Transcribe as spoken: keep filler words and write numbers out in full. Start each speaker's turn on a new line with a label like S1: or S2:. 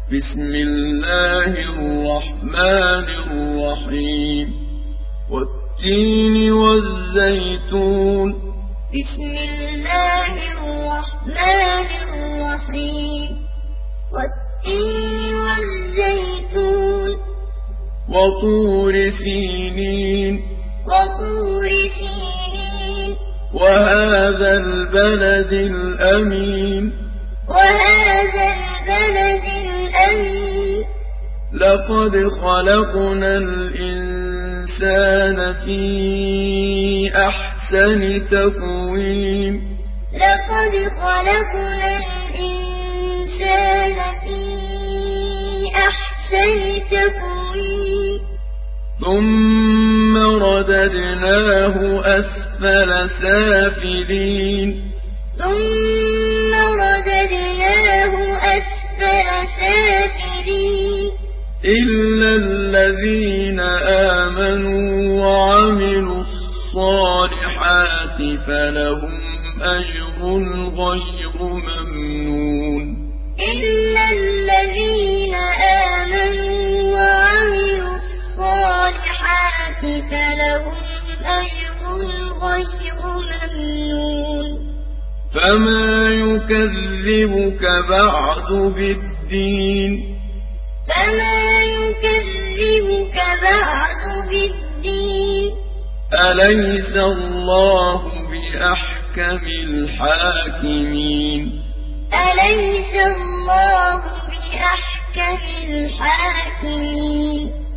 S1: بسم الله الرحمن الرحيم والتين والزيتون
S2: بسم الله الرحمن الرحيم والتين والزيتون
S1: وطور سينين
S2: وطور سينين
S1: وهذا البلد الأمين
S2: وهذا البلد الأمين
S1: لقد خلقنا الإنسان في أحسن تقويم
S2: لقد خلقنا الإنسان في أحسن تقويم
S1: ثم رددناه أسفل سافلين
S2: ثم رددناه أسفل سافلين
S1: إلا الذين آمنوا وعملوا الصالحات فلهم أجر غير ممنون
S2: إلا الذين آمنوا وعملوا الصالحات فلهم أجر غير ممنون
S1: فما يكذبك بعد بالدين
S2: فما يكذبك بعد بالدين
S1: أليس الله بأحكم الحاكمين
S2: أليس الله بأحكم الحاكمين